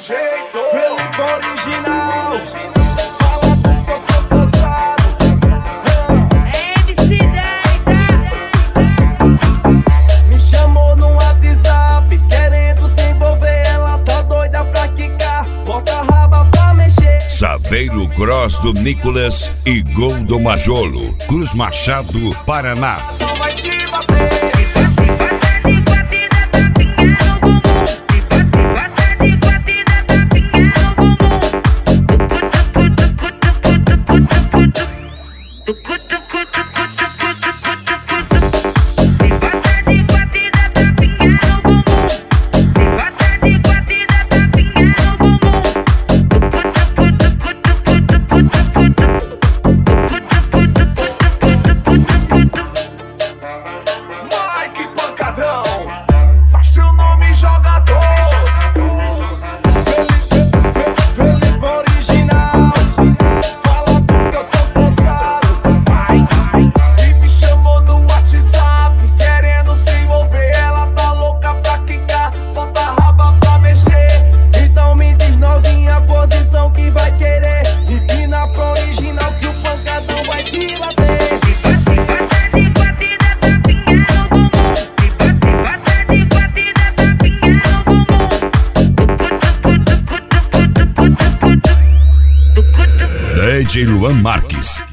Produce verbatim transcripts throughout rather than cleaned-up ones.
jeito, Felipe original. Fala porque eu tô cansado. M C dez. Me chamou no WhatsApp, querendo se envolver. Ela tá doida pra quicar, bota a raba pra mexer. Saveiro Cross do Nicolas e Gol do Majolo, Cruz Machado, Paraná. Não vai te bater. Mike Pancadão, faz seu nome jogador. Felipe original. Fala porque eu tô cansado. E me chamou no WhatsApp, querendo se envolver. Ela tá louca pra quicar, bota a raba pra mexer. Então me diz novinha a posição que vai querer. Empina pro original que o pancadão vai te bater. D J Luan Marques.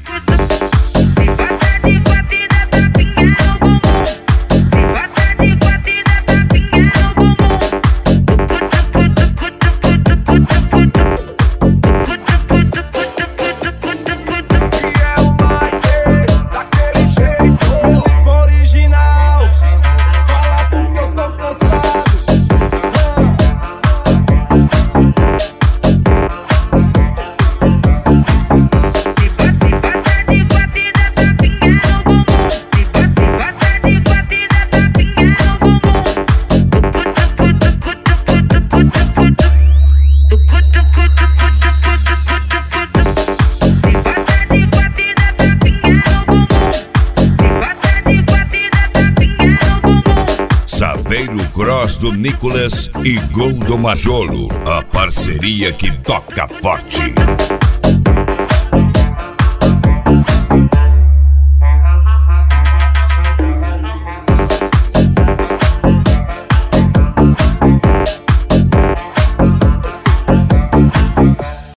Saveiro Cross do Nicolas e Gol do Majolo, a parceria que toca forte.